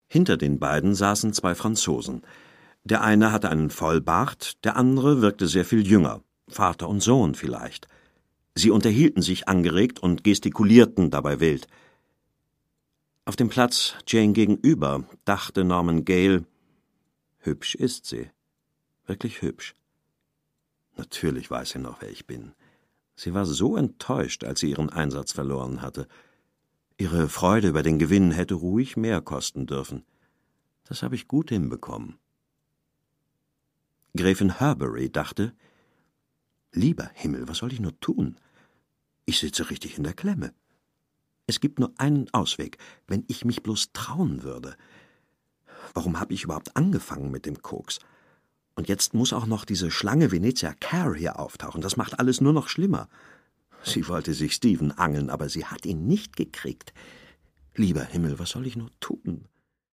Hinter den beiden saßen zwei Franzosen. Der eine hatte einen Vollbart, der andere wirkte sehr viel jünger, Vater und Sohn vielleicht. Sie unterhielten sich angeregt und gestikulierten dabei wild. Auf dem Platz Jane gegenüber dachte Norman Gale: Hübsch ist sie, wirklich hübsch. Natürlich weiß sie noch, wer ich bin. Sie war so enttäuscht, als sie ihren Einsatz verloren hatte. Ihre Freude über den Gewinn hätte ruhig mehr kosten dürfen. Das habe ich gut hinbekommen. Gräfin Herbury dachte: Lieber Himmel, was soll ich nur tun? Ich sitze richtig in der Klemme. Es gibt nur einen Ausweg, wenn ich mich bloß trauen würde. Warum habe ich überhaupt angefangen mit dem Koks? Und jetzt muss auch noch diese Schlange Venezia Kerr hier auftauchen. Das macht alles nur noch schlimmer. Sie wollte sich Stephen angeln, aber sie hat ihn nicht gekriegt. Lieber Himmel, was soll ich nur tun?